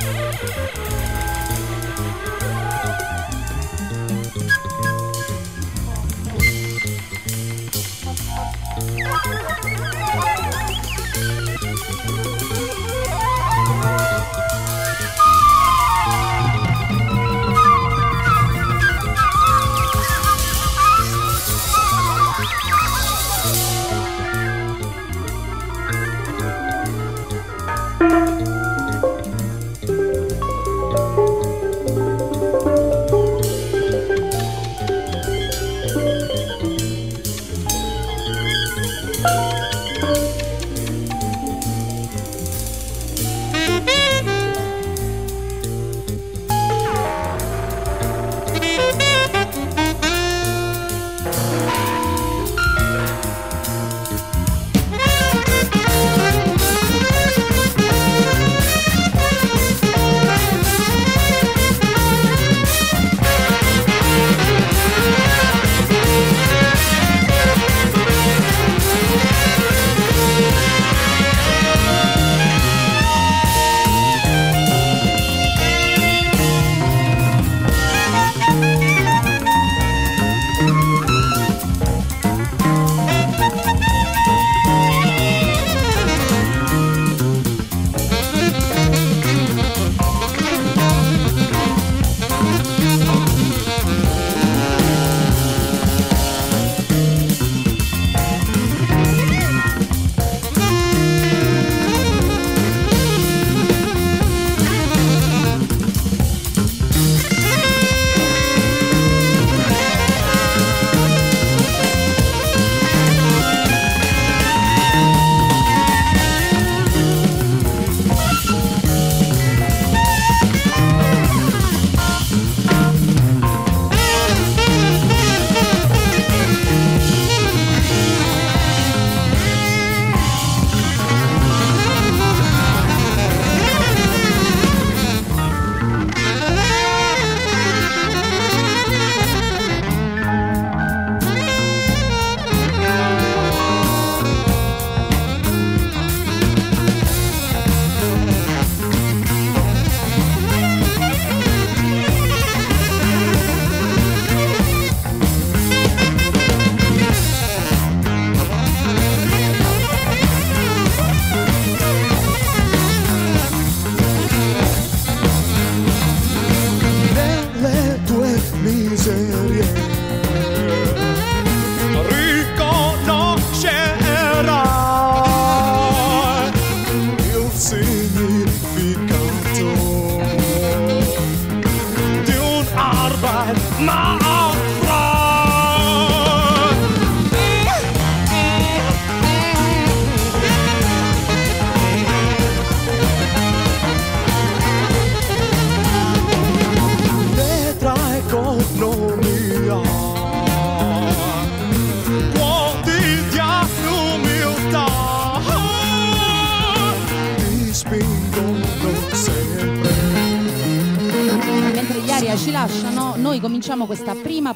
ci lasciano, noi cominciamo questo primo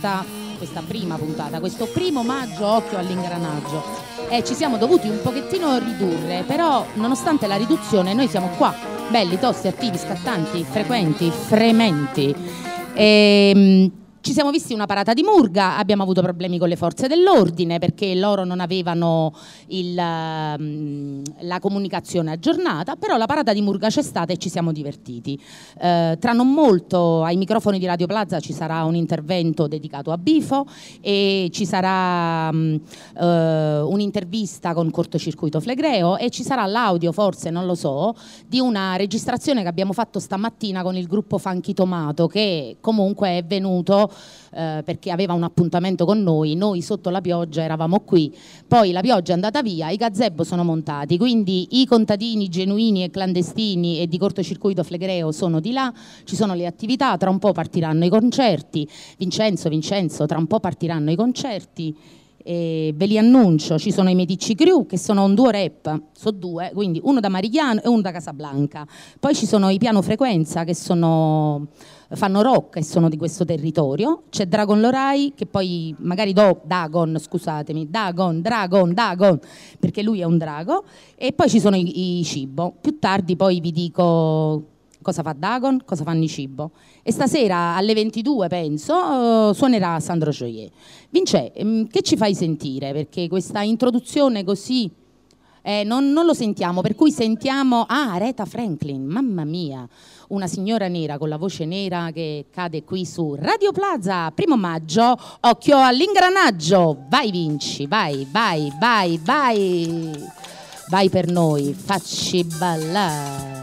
maggio, occhio all'ingranaggio, e ci siamo dovuti un pochettino ridurre, però nonostante la riduzione noi siamo qua, belli, tosti, attivi, scattanti, frequenti, frementi. Ci siamo visti una parata di murga, abbiamo avuto problemi con le forze dell'ordine perché loro non avevano la comunicazione aggiornata, però la parata di murga c'è stata e ci siamo divertiti. Tra non molto ai microfoni di Radio Plaza ci sarà un intervento dedicato a Bifo e ci sarà un'intervista con Cortocircuito Flegreo e ci sarà l'audio, forse, non lo so, di una registrazione che abbiamo fatto stamattina con il gruppo Funky Tomato, che comunque è venuto perché aveva un appuntamento con noi sotto la pioggia eravamo qui, poi la pioggia è andata via, i gazebo sono montati, quindi i contadini genuini e clandestini e di Cortocircuito Flegreo sono di là, ci sono le attività, tra un po' partiranno i concerti, Vincenzo, tra un po' partiranno i concerti. E ve li annuncio, ci sono i Medici Crew che sono un duo rap, sono due, quindi uno da Marigliano e uno da Casablanca, poi ci sono i Piano Frequenza che fanno rock e sono di questo territorio, c'è Dragon Lorai che poi magari Dagon, perché lui è un drago, e poi ci sono i Cibo, più tardi poi vi dico cosa fa Dagon, cosa fa Nicibo. E stasera alle 22 penso suonerà Sandro Gioier. Vince, che ci fai sentire? Perché questa introduzione così non lo sentiamo, per cui sentiamo Aretha Franklin, mamma mia, una signora nera con la voce nera che cade qui su Radio Plaza, 1° maggio, occhio all'ingranaggio. Vai Vinci, vai, vai, vai, vai, vai per noi, facci ballare.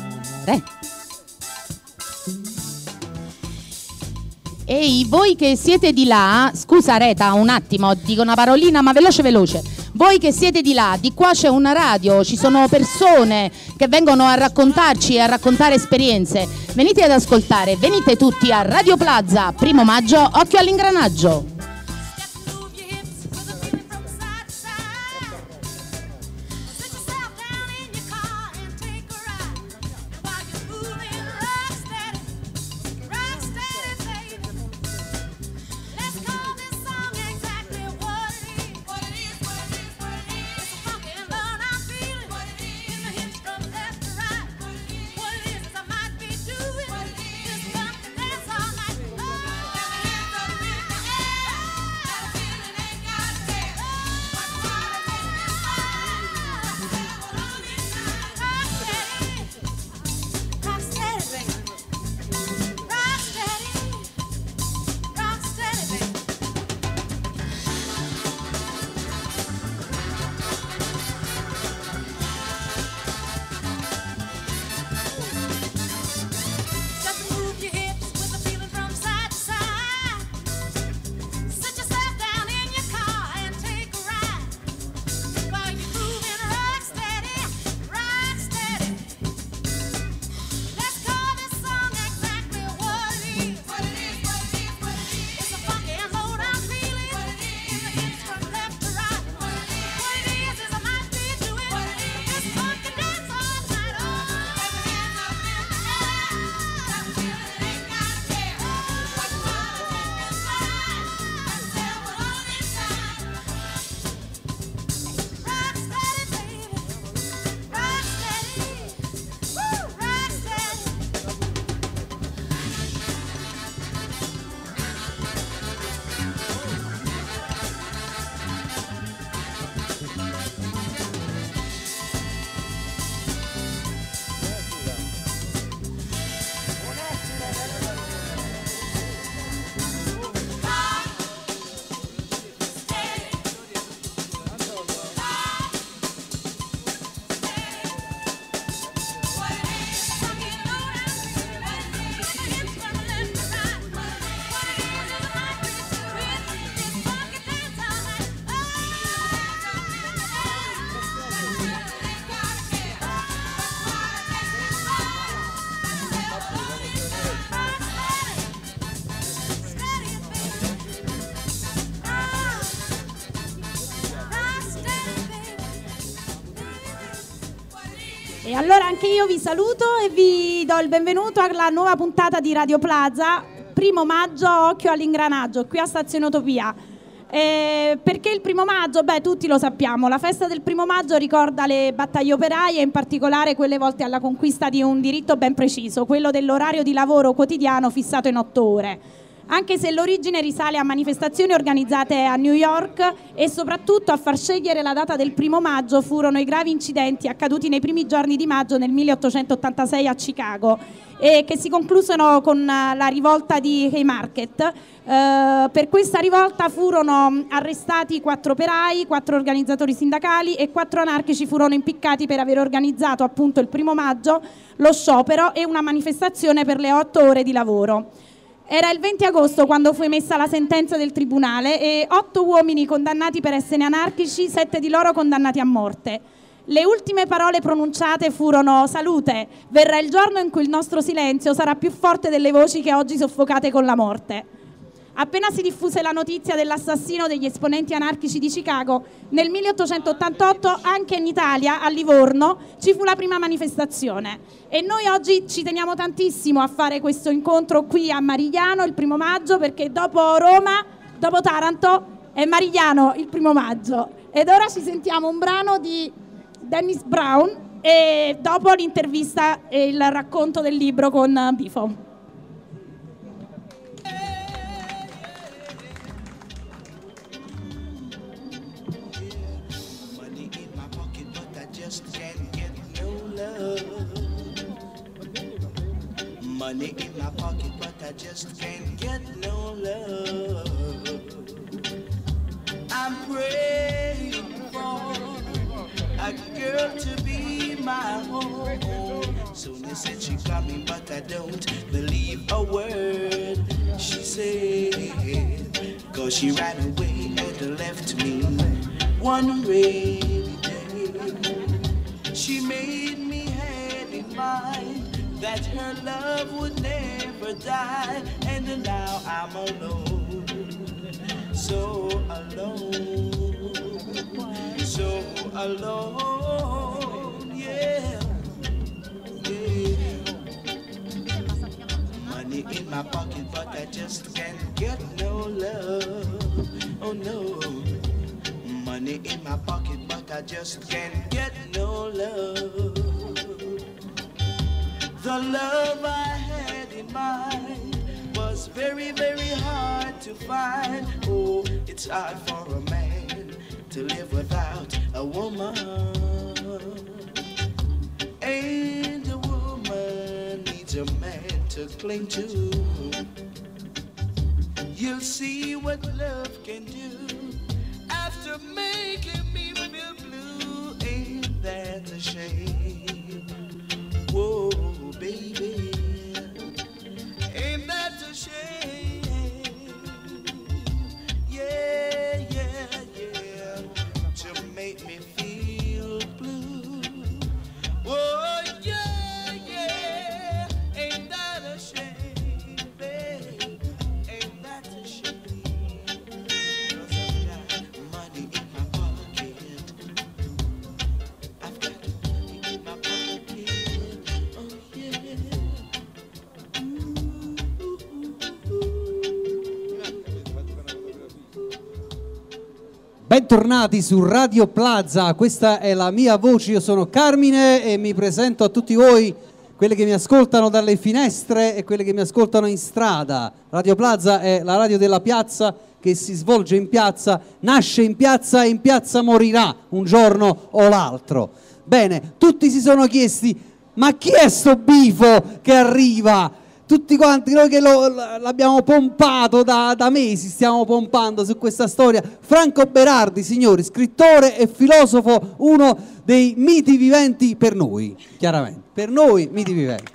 Ehi, voi che siete di là, scusa Reta un attimo, dico una parolina ma veloce veloce. Voi che siete di là, di qua c'è una radio, ci sono persone che vengono a raccontarci e a raccontare esperienze. Venite ad ascoltare, venite tutti a Radio Plaza, 1° maggio, occhio all'ingranaggio. E allora anche io vi saluto e vi do il benvenuto alla nuova puntata di Radio Plaza, 1° maggio, occhio all'ingranaggio, qui a Stazione Utopia. Perché il 1° maggio? Beh, tutti lo sappiamo, la festa del 1° maggio ricorda le battaglie operaie, in particolare quelle volte alla conquista di un diritto ben preciso, quello dell'orario di lavoro quotidiano fissato in 8 ore. Anche se l'origine risale a manifestazioni organizzate a New York e soprattutto a far scegliere la data del 1° maggio furono i gravi incidenti accaduti nei primi giorni di maggio nel 1886 a Chicago e che si conclusero con la rivolta di Haymarket. Per questa rivolta furono arrestati 4 operai, 4 organizzatori sindacali e 4 anarchici furono impiccati per aver organizzato appunto il 1° maggio lo sciopero e una manifestazione per le 8 ore di lavoro. Era il 20 agosto quando fu emessa la sentenza del tribunale e 8 uomini condannati per essere anarchici, 7 di loro condannati a morte. Le ultime parole pronunciate furono: salute, verrà il giorno in cui il nostro silenzio sarà più forte delle voci che oggi soffocate con la morte. Appena si diffuse la notizia dell'assassino degli esponenti anarchici di Chicago, nel 1888 anche in Italia, a Livorno, ci fu la prima manifestazione. E noi oggi ci teniamo tantissimo a fare questo incontro qui a Marigliano il 1° maggio, perché dopo Roma, dopo Taranto, è Marigliano il 1° maggio. Ed ora ci sentiamo un brano di Dennis Brown e dopo l'intervista e il racconto del libro con Bifo. Money in my pocket, but I just can't get no love. I'm praying for a girl to be my home. Soon as said she coming, but I don't believe a word she said. 'Cause she ran away and left me one rainy day. She made me had in mind that her love would never die, and now I'm alone, so alone, so alone, yeah, yeah. Money in my pocket, but I just can't get no love, oh no. Money in my pocket, but I just can't get no love. The love I had in mind was very, very hard to find. Oh, it's hard for a man to live without a woman. And a woman needs a man to cling to. You'll see what love can do after making me feel blue. Ain't that a shame? Whoa, baby, ain't that a shame? Yeah, yeah, yeah, to make me feel blue. Oh, yeah, yeah, ain't that a shame, babe? Ain't that a shame? 'Cause I've got money in my pocket. I've got money in my pocket. Bentornati su Radio Plaza, questa è la mia voce, io sono Carmine e mi presento a tutti voi, quelli che mi ascoltano dalle finestre e quelli che mi ascoltano in strada. Radio Plaza è la radio della piazza che si svolge in piazza, nasce in piazza e in piazza morirà un giorno o l'altro. Bene, tutti si sono chiesti, ma chi è sto Bifo che arriva? Tutti quanti noi che l'abbiamo pompato da mesi, stiamo pompando su questa storia. Franco Berardi, signori, scrittore e filosofo, uno dei miti viventi per noi, chiaramente, per noi miti viventi.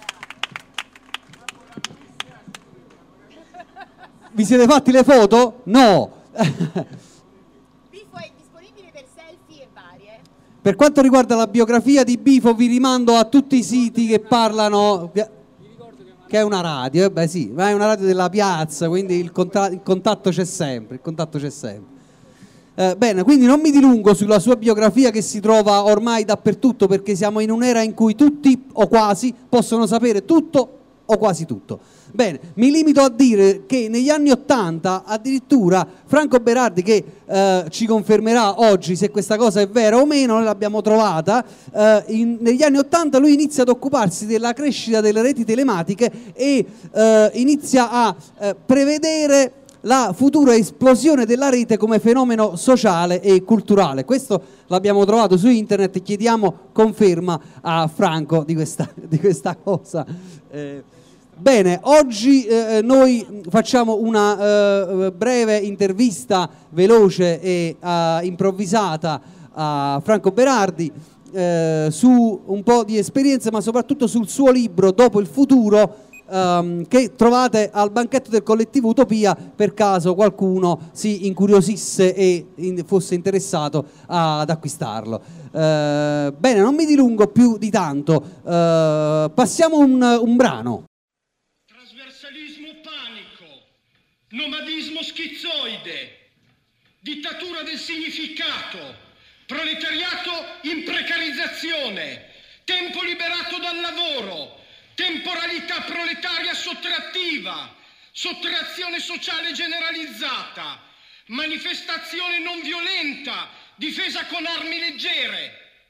Vi siete fatti le foto? No! Bifo è disponibile per selfie e varie. Per quanto riguarda la biografia di Bifo vi rimando a tutti i siti che parlano... che è una radio, beh sì, ma è una radio della piazza, quindi il contatto c'è sempre, il contatto c'è sempre. Bene, quindi non mi dilungo sulla sua biografia che si trova ormai dappertutto, perché siamo in un'era in cui tutti o quasi possono sapere tutto o quasi tutto. Bene, mi limito a dire che negli anni '80 addirittura Franco Berardi, che ci confermerà oggi se questa cosa è vera o meno, noi l'abbiamo trovata, negli anni '80 lui inizia ad occuparsi della crescita delle reti telematiche e inizia a prevedere la futura esplosione della rete come fenomeno sociale e culturale. Questo l'abbiamo trovato su internet e chiediamo conferma a Franco di questa cosa. Bene, oggi noi facciamo una breve intervista veloce e improvvisata a Franco Berardi su un po' di esperienze, ma soprattutto sul suo libro Dopo il futuro, che trovate al banchetto del collettivo Utopia per caso qualcuno si incuriosisse e fosse interessato ad acquistarlo. Bene, non mi dilungo più di tanto, passiamo un brano. Trasversalismo panico, nomadismo schizoide, dittatura del significato, proletariato in precarizzazione, tempo liberato dal lavoro, temporalità proletaria sottrattiva, sottrazione sociale generalizzata, manifestazione non violenta, difesa con armi leggere,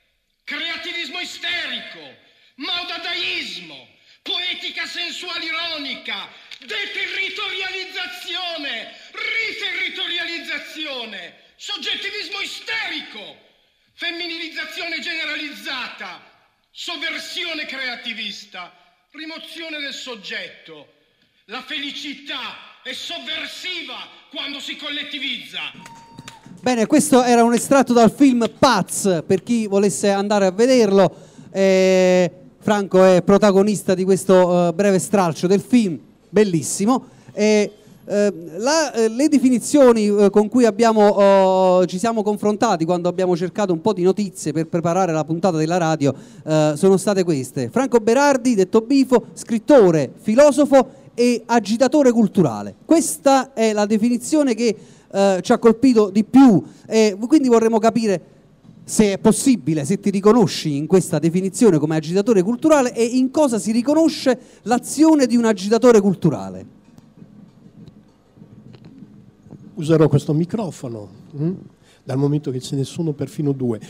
creativismo isterico, maudadaismo, poetica sensuale ironica, deterritorializzazione, riterritorializzazione, soggettivismo isterico, femminilizzazione generalizzata, sovversione creativista, rimozione del soggetto. La felicità è sovversiva quando si collettivizza. Bene, questo era un estratto dal film Paz, per chi volesse andare a vederlo. Franco è protagonista di questo breve stralcio del film, bellissimo. Le definizioni con cui ci siamo confrontati quando abbiamo cercato un po' di notizie per preparare la puntata della radio sono state queste: Franco Berardi, detto Bifo, scrittore, filosofo e agitatore culturale. Questa è la definizione che ci ha colpito di più, quindi vorremmo capire se è possibile, se ti riconosci in questa definizione come agitatore culturale e in cosa si riconosce l'azione di un agitatore culturale. Userò questo microfono, dal momento che ce ne sono perfino due.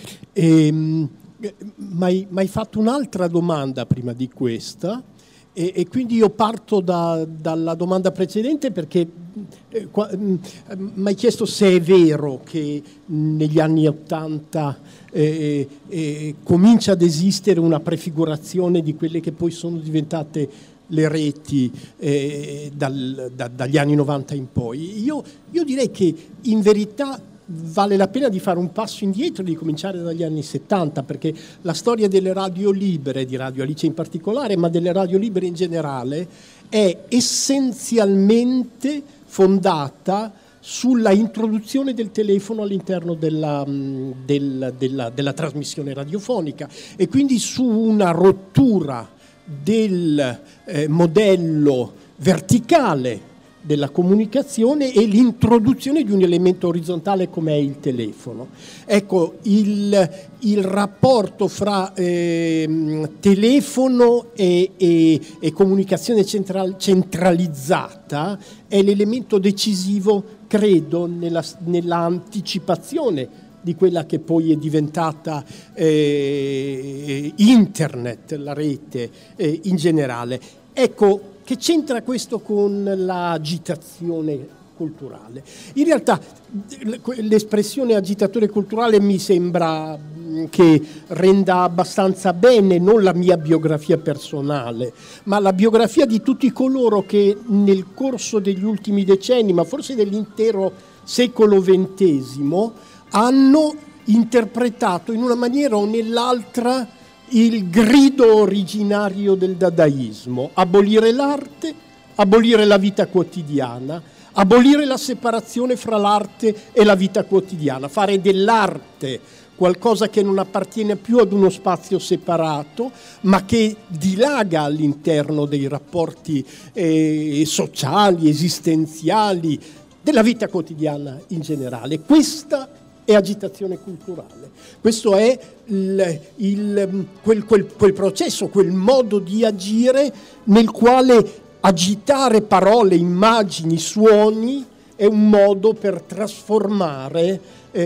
Ma hai fatto un'altra domanda prima di questa, e quindi io parto dalla domanda precedente, perché mi hai chiesto se è vero che negli anni *80 comincia ad esistere una prefigurazione di quelle che poi sono diventate le reti dagli anni 90 in poi. Io direi che in verità vale la pena di fare un passo indietro e di cominciare dagli anni 70, perché la storia delle radio libere, di Radio Alice in particolare, ma delle radio libere in generale, è essenzialmente fondata sulla introduzione del telefono all'interno della trasmissione radiofonica, e quindi su una rottura del modello verticale della comunicazione e l'introduzione di un elemento orizzontale come è il telefono. Ecco, il rapporto fra telefono e comunicazione centralizzata è l'elemento decisivo, credo, nella anticipazione di quella che poi è diventata internet, la rete in generale. Ecco, che c'entra questo con l'agitazione culturale? In realtà l'espressione agitatore culturale mi sembra che renda abbastanza bene non la mia biografia personale, ma la biografia di tutti coloro che nel corso degli ultimi decenni, ma forse dell'intero secolo XX, hanno interpretato in una maniera o nell'altra il grido originario del dadaismo: abolire l'arte, abolire la vita quotidiana, abolire la separazione fra l'arte e la vita quotidiana, fare dell'arte qualcosa che non appartiene più ad uno spazio separato, ma che dilaga all'interno dei rapporti sociali, esistenziali, della vita quotidiana in generale. Questa è agitazione culturale. Questo è quel processo, quel modo di agire nel quale agitare parole, immagini, suoni è un modo per trasformare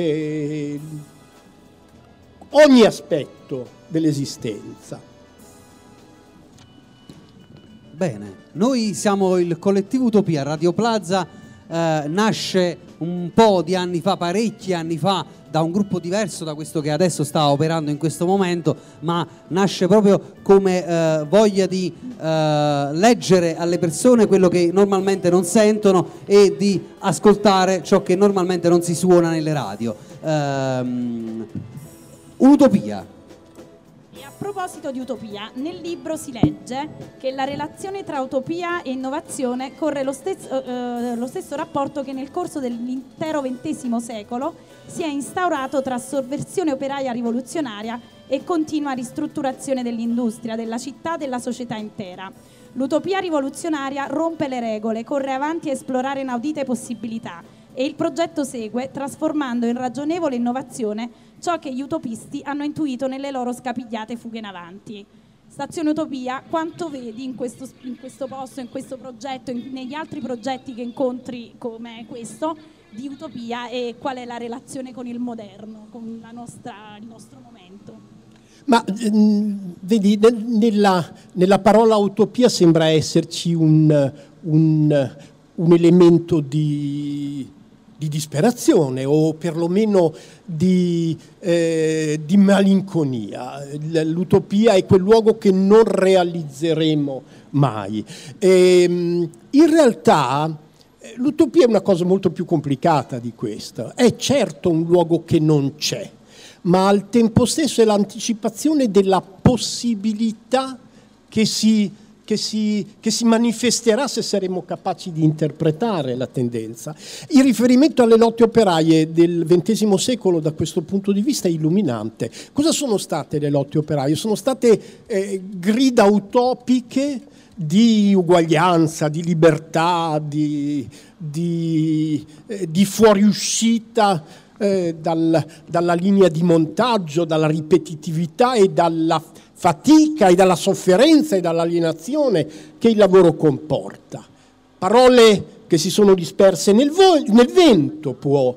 ogni aspetto dell'esistenza. Bene, noi siamo il collettivo Utopia. Radio Plaza nasce un po' di anni fa, parecchi anni fa, da un gruppo diverso da questo che adesso sta operando in questo momento, ma nasce proprio come voglia di leggere alle persone quello che normalmente non sentono e di ascoltare ciò che normalmente non si suona nelle radio. Un'utopia. E a proposito di utopia, nel libro si legge che la relazione tra utopia e innovazione corre lo stesso rapporto che nel corso dell'intero XX secolo si è instaurato tra sovversione operaia rivoluzionaria e continua ristrutturazione dell'industria, della città, della società intera. L'utopia rivoluzionaria rompe le regole, corre avanti a esplorare inaudite possibilità, e il progetto segue, trasformando in ragionevole innovazione ciò che gli utopisti hanno intuito nelle loro scapigliate fughe in avanti. Stazione Utopia, quanto vedi in questo posto, in questo progetto, negli altri progetti che incontri come questo di utopia, e qual è la relazione con il moderno, con il nostro momento? Ma vedi, nella parola utopia sembra esserci un elemento di disperazione o perlomeno di malinconia. L'utopia è quel luogo che non realizzeremo mai. In realtà l'utopia è una cosa molto più complicata di questo. È certo un luogo che non c'è, ma al tempo stesso è l'anticipazione della possibilità che si manifesterà se saremo capaci di interpretare la tendenza. Il riferimento alle lotte operaie del XX secolo da questo punto di vista è illuminante. Cosa sono state le lotte operaie? Sono state grida utopiche di uguaglianza, di libertà, di fuoriuscita dalla linea di montaggio, dalla ripetitività e dalla fatica e dalla sofferenza e dall'alienazione che il lavoro comporta. Parole che si sono disperse nel vento, può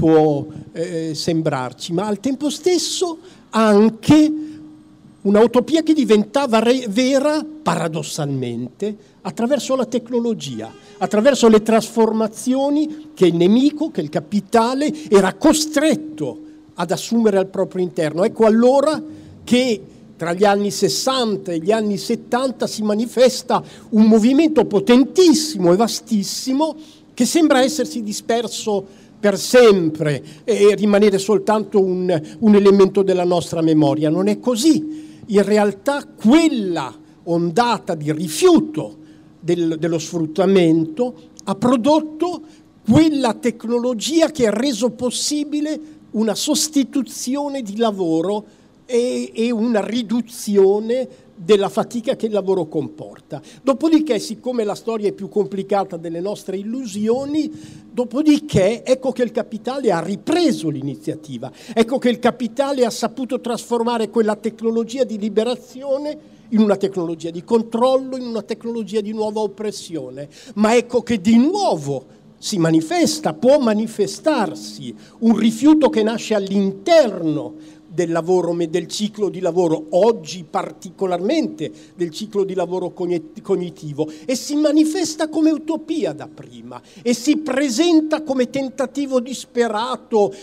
sembrarci, ma al tempo stesso anche una utopia che diventava vera paradossalmente attraverso la tecnologia, attraverso le trasformazioni che il nemico, che il capitale era costretto ad assumere al proprio interno. Ecco allora che tra gli anni 60 e gli anni 70 si manifesta un movimento potentissimo e vastissimo che sembra essersi disperso per sempre e rimanere soltanto un elemento della nostra memoria. Non è così. In realtà quella ondata di rifiuto dello sfruttamento ha prodotto quella tecnologia che ha reso possibile una sostituzione di lavoro e una riduzione della fatica che il lavoro comporta. Dopodiché, siccome la storia è più complicata delle nostre illusioni, dopodiché ecco che il capitale ha ripreso l'iniziativa, ecco che il capitale ha saputo trasformare quella tecnologia di liberazione in una tecnologia di controllo, in una tecnologia di nuova oppressione. Ma ecco che di nuovo si manifesta, può manifestarsi un rifiuto che nasce all'interno del lavoro, del ciclo di lavoro, oggi particolarmente del ciclo di lavoro cognitivo, e si manifesta come utopia dapprima e si presenta come tentativo disperato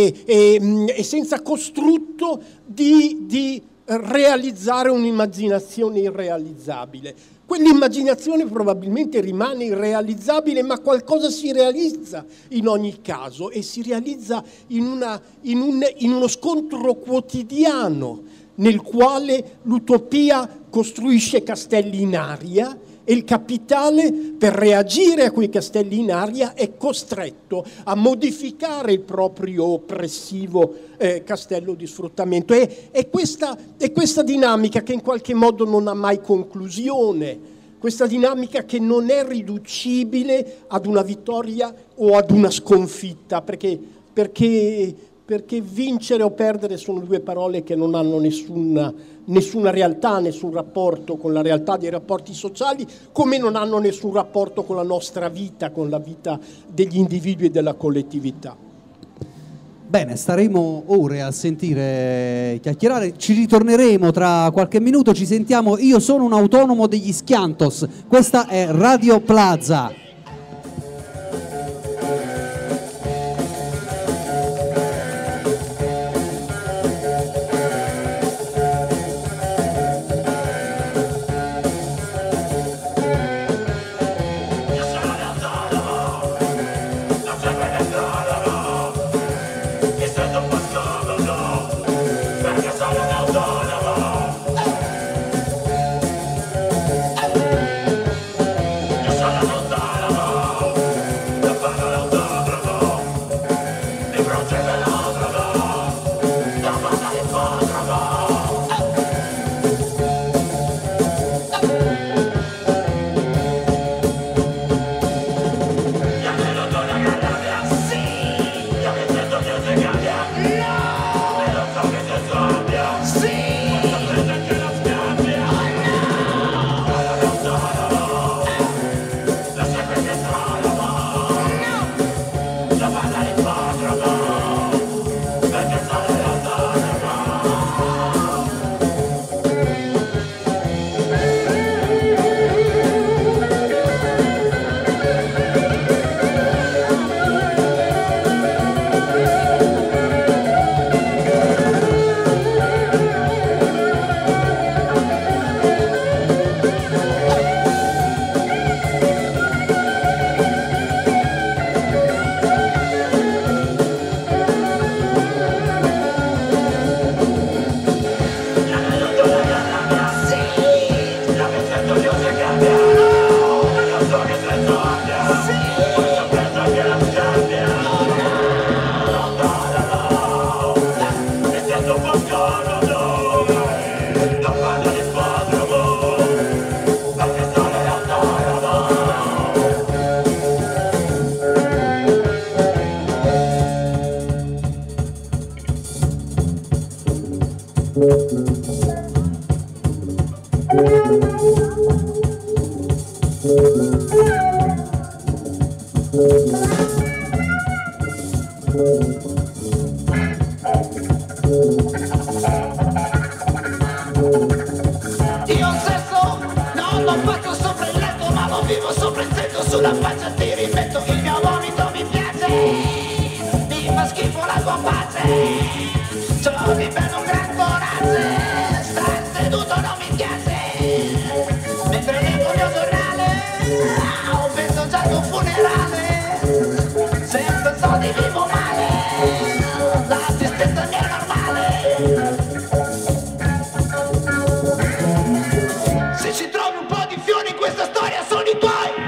e senza costrutto di realizzare un'immaginazione irrealizzabile. Quell'immaginazione probabilmente rimane irrealizzabile, ma qualcosa si realizza in ogni caso, e si realizza in uno scontro quotidiano nel quale l'utopia costruisce castelli in aria e il capitale, per reagire a quei castelli in aria, è costretto a modificare il proprio oppressivo castello di sfruttamento. È questa dinamica che in qualche modo non ha mai conclusione, questa dinamica che non è riducibile ad una vittoria o ad una sconfitta, perché vincere o perdere sono due parole che non hanno nessuna realtà, nessun rapporto con la realtà dei rapporti sociali, come non hanno nessun rapporto con la nostra vita, con la vita degli individui e della collettività. Bene, staremo ore a sentire chiacchierare, ci ritorneremo tra qualche minuto, ci sentiamo. Io sono un autonomo degli Schiantos, questa è Radio Plaza. Sono uomo vivo sopra il tetto, sulla faccia ti rimetto, il mio vomito mi piace, mi fa schifo la tua pace. C'ho di bello un gran coraggio, star seduto non mi piace. Mentre leggo il mio giornale, penso già ad un funerale. Senza soldi vivo male, l'assistenza mia è normale. Se ci trovi un po' di fiori in questa storia sono i tuoi.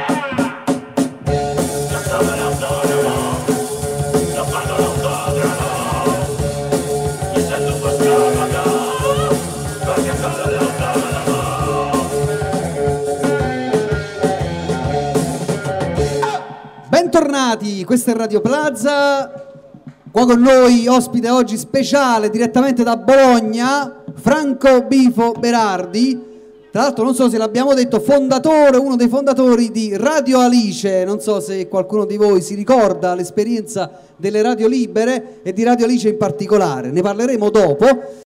Bentornati, questa è Radio Plaza. Qua con noi, ospite oggi speciale direttamente da Bologna, Franco Bifo Berardi. Tra l'altro non so se l'abbiamo detto, fondatore, uno dei fondatori di Radio Alice. Non so se qualcuno di voi si ricorda l'esperienza delle radio libere e di Radio Alice in particolare. Ne parleremo dopo.